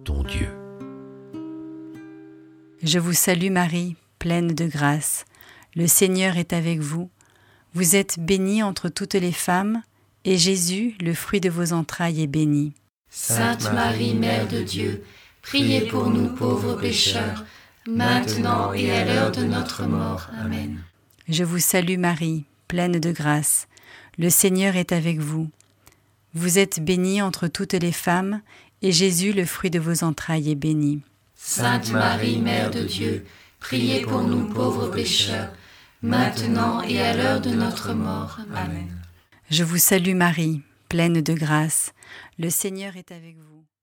ton Dieu. Je vous salue Marie, pleine de grâce. Le Seigneur est avec vous. Vous êtes bénie entre toutes les femmes, et Jésus, le fruit de vos entrailles, est béni. Sainte Marie, Mère de Dieu, priez pour nous pauvres pécheurs, maintenant et à l'heure de notre mort. Amen. Je vous salue Marie, pleine de grâce. Le Seigneur est avec vous. Vous êtes bénie entre toutes les femmes, et Jésus, le fruit de vos entrailles, est béni. Sainte Marie, Mère de Dieu, priez pour nous pauvres pécheurs, maintenant et à l'heure de notre mort. Amen. Je vous salue Marie, pleine de grâce. Le Seigneur est avec vous.